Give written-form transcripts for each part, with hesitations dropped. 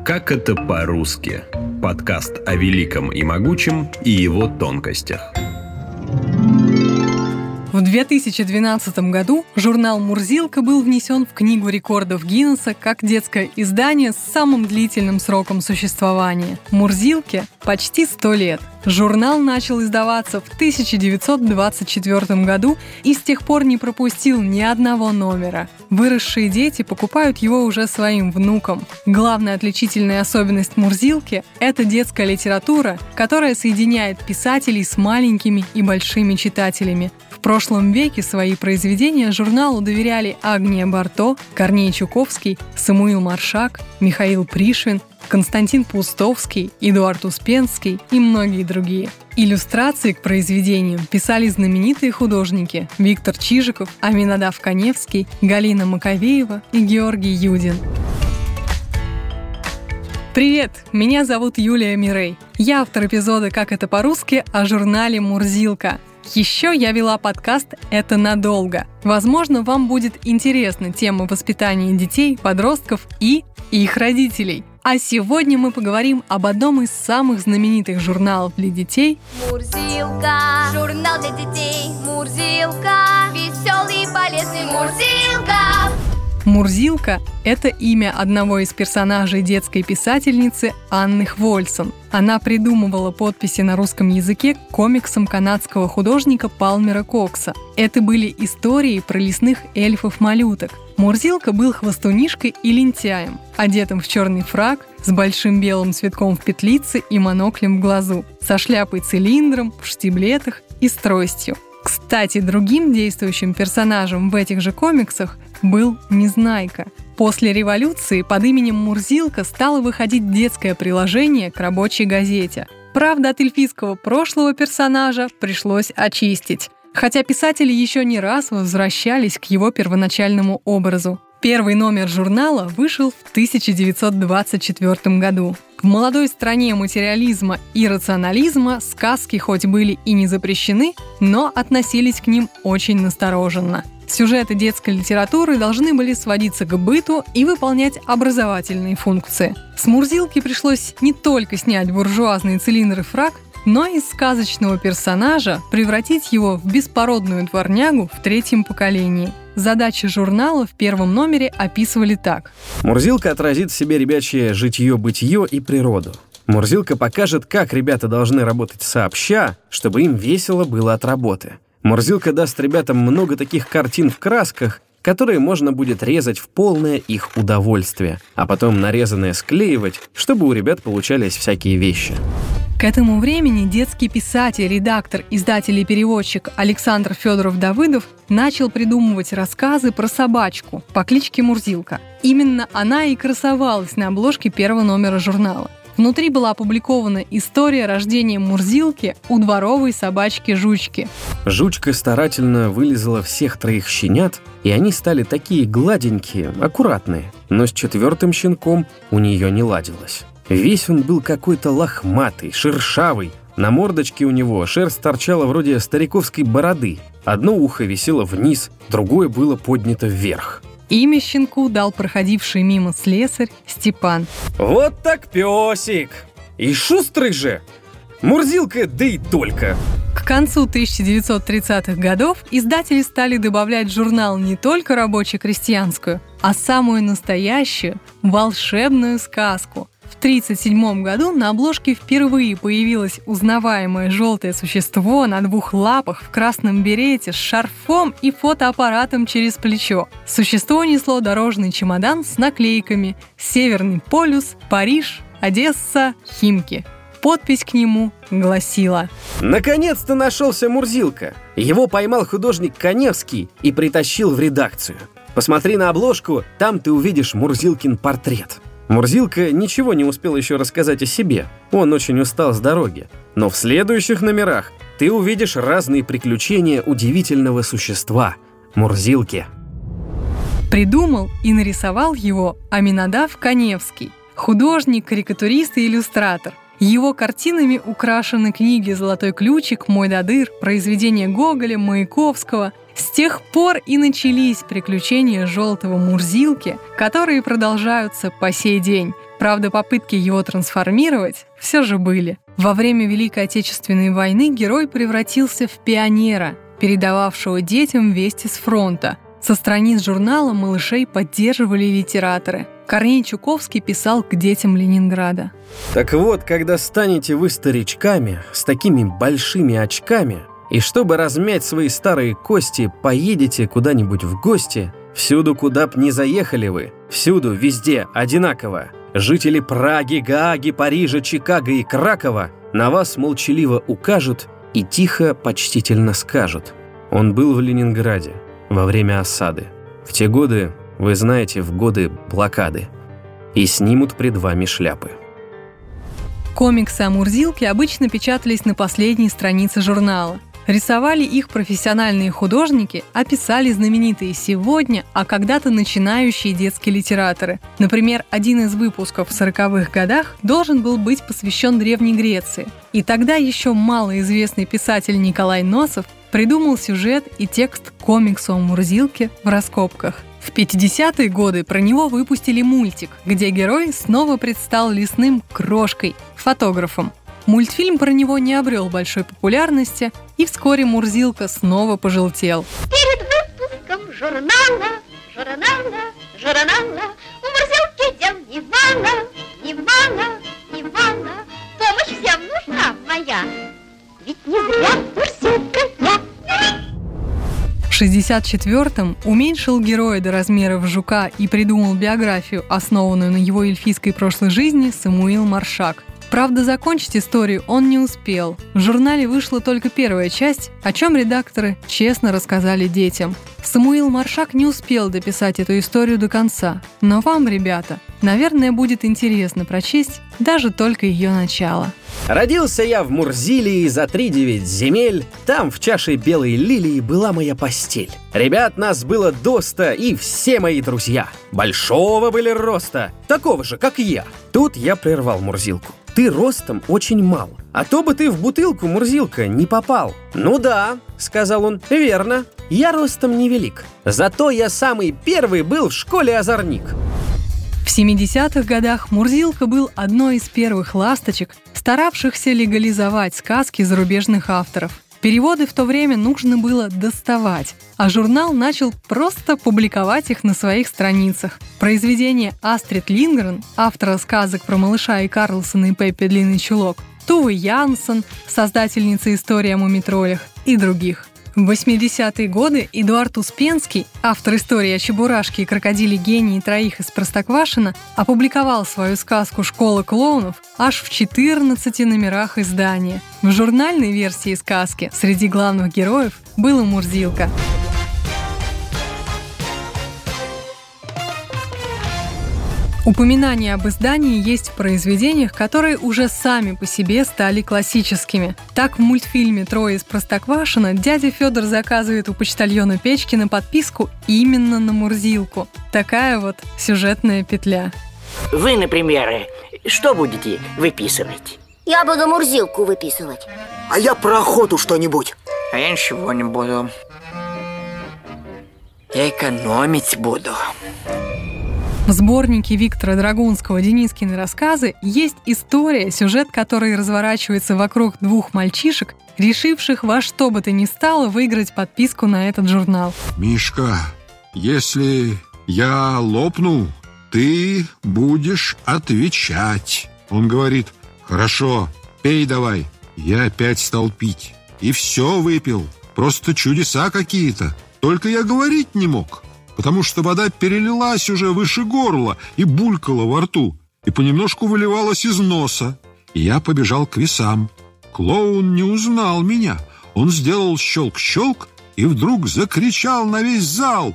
Как это по-русски? Подкаст о великом и могучем и его тонкостях. В 2012 году журнал «Мурзилка» был внесен в Книгу рекордов Гиннесса как детское издание с самым длительным сроком существования. «Мурзилке» почти 100 лет. Журнал начал издаваться в 1924 году и с тех пор не пропустил ни одного номера. Выросшие дети покупают его уже своим внукам. Главная отличительная особенность «Мурзилки» — это детская литература, которая соединяет писателей с маленькими и большими читателями. В прошлом веке свои произведения журналу доверяли Агния Барто, Корней Чуковский, Самуил Маршак, Михаил Пришвин, Константин Паустовский, Эдуард Успенский и многие другие. Иллюстрации к произведениям писали знаменитые художники Виктор Чижиков, Аминадав Каневский, Галина Маковеева и Георгий Юдин. Привет! Меня зовут Юлия Мирей. Я автор эпизода «Как это по-русски» о журнале «Мурзилка». Еще я вела подкаст «Это надолго». Возможно, вам будет интересна тема воспитания детей, подростков и их родителей. А сегодня мы поговорим об одном из самых знаменитых журналов для детей. Мурзилка, журнал для детей. Мурзилка, веселый и полезный Мурзилка. Мурзилка – это имя одного из персонажей детской писательницы Анны Хвольсон. Она придумывала подписи на русском языке к комиксам канадского художника Палмера Кокса. Это были истории про лесных эльфов-малюток. Мурзилка был хвастунишкой и лентяем, одетым в черный фрак, с большим белым цветком в петлице и моноклем в глазу, со шляпой-цилиндром, в штиблетах и с тростью. Кстати, другим действующим персонажем в этих же комиксах был Незнайка. После революции под именем Мурзилка стало выходить детское приложение к рабочей газете. Правда, от эльфийского прошлого персонажа пришлось очистить, хотя писатели еще не раз возвращались к его первоначальному образу. Первый номер журнала вышел в 1924 году. В молодой стране материализма и рационализма сказки хоть были и не запрещены, но относились к ним очень настороженно. Сюжеты детской литературы должны были сводиться к быту и выполнять образовательные функции. С Мурзилки пришлось не только снять буржуазный цилиндр и фрак, но из сказочного персонажа превратить его в беспородную дворнягу в третьем поколении. Задачи журнала в первом номере описывали так. Мурзилка отразит в себе ребячье житье-бытие и природу. Мурзилка покажет, как ребята должны работать сообща, чтобы им весело было от работы. Мурзилка даст ребятам много таких картин в красках, которые можно будет резать в полное их удовольствие, а потом нарезанное склеивать, чтобы у ребят получались всякие вещи. К этому времени детский писатель, редактор, издатель и переводчик Александр Федоров-Давыдов начал придумывать рассказы про собачку по кличке Мурзилка. Именно она и красовалась на обложке первого номера журнала. Внутри была опубликована история рождения Мурзилки у дворовой собачки Жучки. Жучка старательно вылизала всех троих щенят, и они стали такие гладенькие, аккуратные. Но с четвертым щенком у нее не ладилось. Весь он был какой-то лохматый, шершавый. На мордочке у него шерсть торчала вроде стариковской бороды. Одно ухо висело вниз, другое было поднято вверх. Имя щенку дал проходивший мимо слесарь Степан. Вот так песик! И шустрый же! Мурзилка, да и только! К концу 1930-х годов издатели стали добавлять в журнал не только рабоче-крестьянскую, а самую настоящую волшебную сказку. В 1937 году на обложке впервые появилось узнаваемое желтое существо на двух лапах в красном берете с шарфом и фотоаппаратом через плечо. Существо несло дорожный чемодан с наклейками «Северный полюс», «Париж», «Одесса», «Химки». Подпись к нему гласила: «Наконец-то нашелся Мурзилка! Его поймал художник Каневский и притащил в редакцию. Посмотри на обложку, там ты увидишь Мурзилкин портрет». Мурзилка ничего не успел еще рассказать о себе, он очень устал с дороги. Но в следующих номерах ты увидишь разные приключения удивительного существа – Мурзилки. Придумал и нарисовал его Аминадав Каневский, художник, карикатурист и иллюстратор. Его картинами украшены книги «Золотой ключик», «Мой Дадыр», произведения Гоголя, Маяковского. С тех пор и начались приключения желтого Мурзилки, которые продолжаются по сей день. Правда, попытки его трансформировать все же были. Во время Великой Отечественной войны герой превратился в пионера, передававшего детям вести с фронта. Со страниц журнала малышей поддерживали литераторы. Корней Чуковский писал к детям Ленинграда. Так вот, когда станете вы старичками, с такими большими очками, и чтобы размять свои старые кости, поедете куда-нибудь в гости, всюду, куда б ни заехали вы, всюду, везде, одинаково. Жители Праги, Гааги, Парижа, Чикаго и Кракова на вас молчаливо укажут и тихо, почтительно скажут: он был в Ленинграде во время осады. В те годы, вы знаете, в годы блокады. И снимут пред вами шляпы. Комиксы о Мурзилке обычно печатались на последней странице журнала. Рисовали их профессиональные художники, а писали знаменитые сегодня, а когда-то начинающие детские литераторы. Например, один из выпусков в 40-х годах должен был быть посвящен Древней Греции. И тогда еще малоизвестный писатель Николай Носов придумал сюжет и текст к комиксу о Мурзилке в раскопках. В 50-е годы про него выпустили мультик, где герой снова предстал лесным крошкой, фотографом. Мультфильм про него не обрел большой популярности, и вскоре Мурзилка снова пожелтел. Перед выпуском журнала у Мурзилки дел немало. Помощь всем нужна моя, ведь не зря Мурзилка я. В 1964-м уменьшил героя до размеров жука и придумал биографию, основанную на его эльфийской прошлой жизни, Самуил Маршак. Правда, закончить историю он не успел. В журнале вышла только первая часть, о чем редакторы честно рассказали детям. Самуил Маршак не успел дописать эту историю до конца. Но вам, ребята, наверное, будет интересно прочесть даже только ее начало. Родился я в Мурзилии за 3-9 земель. Там в чаше белой лилии была моя постель. Ребят нас было доста, и все мои друзья. Большого были роста, такого же, как я. Тут я прервал Мурзилку. Ты ростом очень мал, а то бы ты в бутылку, Мурзилка, не попал. Ну да, сказал он, верно, я ростом невелик. Зато я самый первый был в школе озорник. В 70-х годах Мурзилка был одной из первых ласточек, старавшихся легализовать сказки зарубежных авторов. Переводы в то время нужно было доставать, а журнал начал просто публиковать их на своих страницах. Произведения Астрид Линдгрен, автора сказок про малыша и Карлсона и Пеппи Длинный чулок, Тувы Янсен, создательница истории о мумитролях и других. В 80-е годы Эдуард Успенский, автор истории о Чебурашке и крокодиле Гении троих из Простоквашино, опубликовал свою сказку «Школа клоунов» аж в 14 номерах издания. В журнальной версии сказки среди главных героев была Мурзилка. Упоминания об издании есть в произведениях, которые уже сами по себе стали классическими. Так в мультфильме «Трое из Простоквашино» дядя Федор заказывает у почтальона Печкина подписку именно на Мурзилку. Такая вот сюжетная петля. Вы, например, что будете выписывать? Я буду Мурзилку выписывать. А я про охоту что-нибудь. А я ничего не буду. Я экономить буду. В сборнике Виктора Драгунского «Денискины рассказы» есть история, сюжет которой разворачивается вокруг двух мальчишек, решивших во что бы то ни стало выиграть подписку на этот журнал. Мишка, если я лопну, ты будешь отвечать. Он говорит: хорошо, пей давай. Я опять стал пить. И все выпил. Просто чудеса какие-то. Только я говорить не мог, потому что вода перелилась уже выше горла и булькала во рту, и понемножку выливалась из носа. И я побежал к весам. Клоун не узнал меня. Он сделал щелк-щелк и вдруг закричал на весь зал: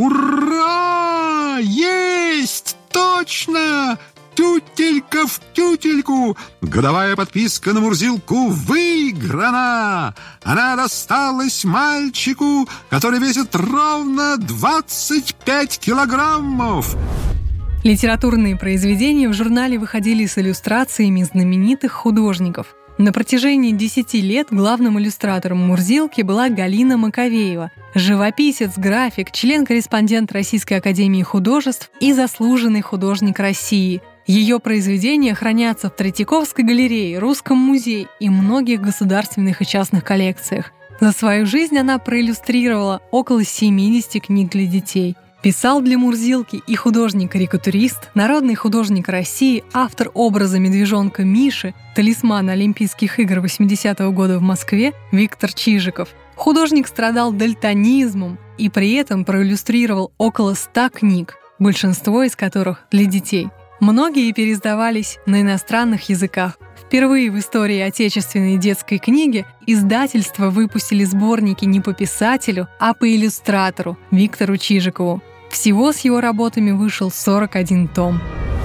«Ура! Есть! Точно! Тютелька в тютельку! Годовая подписка на Мурзилку выиграна! Она досталась мальчику, который весит ровно 25 килограммов!» Литературные произведения в журнале выходили с иллюстрациями знаменитых художников. На протяжении 10 лет главным иллюстратором Мурзилки была Галина Маковеева, живописец, график, член-корреспондент Российской академии художеств и заслуженный художник России. Ее произведения хранятся в Третьяковской галерее, Русском музее и многих государственных и частных коллекциях. За свою жизнь она проиллюстрировала около 70 книг для детей. Писал для Мурзилки и художник-карикатурист, народный художник России, автор образа медвежонка Миши, талисмана Олимпийских игр 80-го года в Москве Виктор Чижиков. Художник страдал дальтонизмом и при этом проиллюстрировал около 100 книг, большинство из которых для детей. Многие переиздавались на иностранных языках. Впервые в истории отечественной детской книги издательства выпустили сборники не по писателю, а по иллюстратору Виктору Чижикову. Всего с его работами вышел 41 том.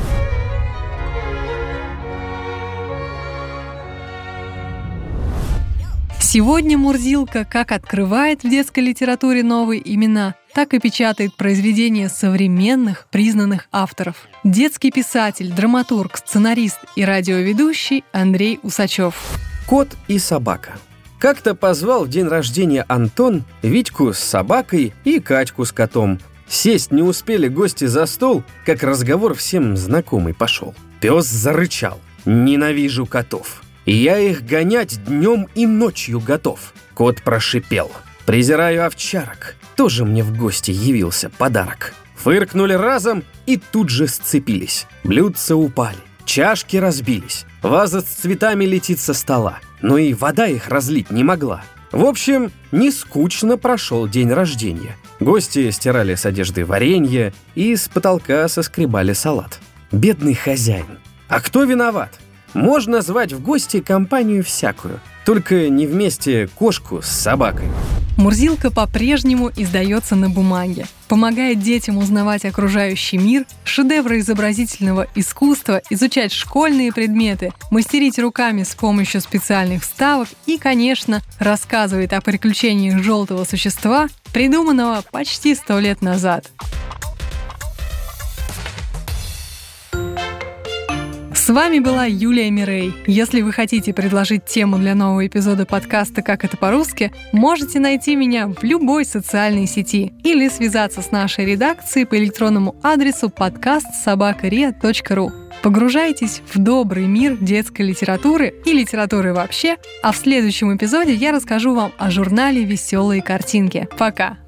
Сегодня Мурзилка как открывает в детской литературе новые имена, так и печатает произведения современных, признанных авторов. Детский писатель, драматург, сценарист и радиоведущий Андрей Усачев. Кот и собака. Как-то позвал в день рождения Антон Витьку с собакой и Катьку с котом. Сесть не успели гости за стол, как разговор всем знакомый пошел. Пес зарычал: «Ненавижу котов. Я их гонять днем и ночью готов». Кот прошипел: «Презираю овчарок. Тоже мне в гости явился подарок». Фыркнули разом и тут же сцепились. Блюдца упали, чашки разбились, ваза с цветами летит со стола, но и вода их разлить не могла. В общем, не скучно прошел день рождения. Гости стирали с одежды варенье и с потолка соскребали салат. Бедный хозяин. А кто виноват? Можно звать в гости компанию всякую, только не вместе кошку с собакой. Мурзилка по-прежнему издается на бумаге, помогает детям узнавать окружающий мир, шедевры изобразительного искусства, изучать школьные предметы, мастерить руками с помощью специальных вставок и, конечно, рассказывает о приключениях желтого существа, придуманного почти 100 лет назад. С вами была Юлия Мирей. Если вы хотите предложить тему для нового эпизода подкаста «Как это по-русски», можете найти меня в любой социальной сети или связаться с нашей редакцией по электронному адресу podcast@ria.ru. Погружайтесь в добрый мир детской литературы и литературы вообще, а в следующем эпизоде я расскажу вам о журнале «Веселые картинки». Пока!